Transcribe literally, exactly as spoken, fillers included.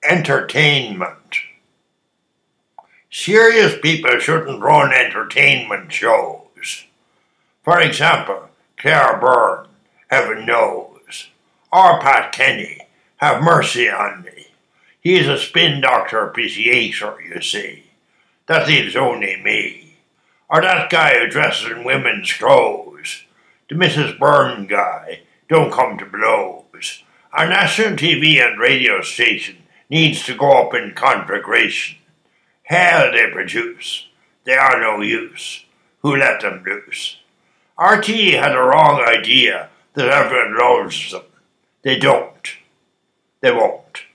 Entertainment. Serious people shouldn't run entertainment shows. For example, Claire Byrne, heaven knows, or Pat Kenny, have mercy on me. He's a spin doctor appreciator, you see. That leaves only me. Or that guy who dresses in women's clothes. The Missus Byrne guy. Don't come to blows. Our national T V and radio station needs to go up in conflagration. Hell they produce. They are no use. Who let them loose? R T E had a wrong idea that everyone loves them. They don't. They won't.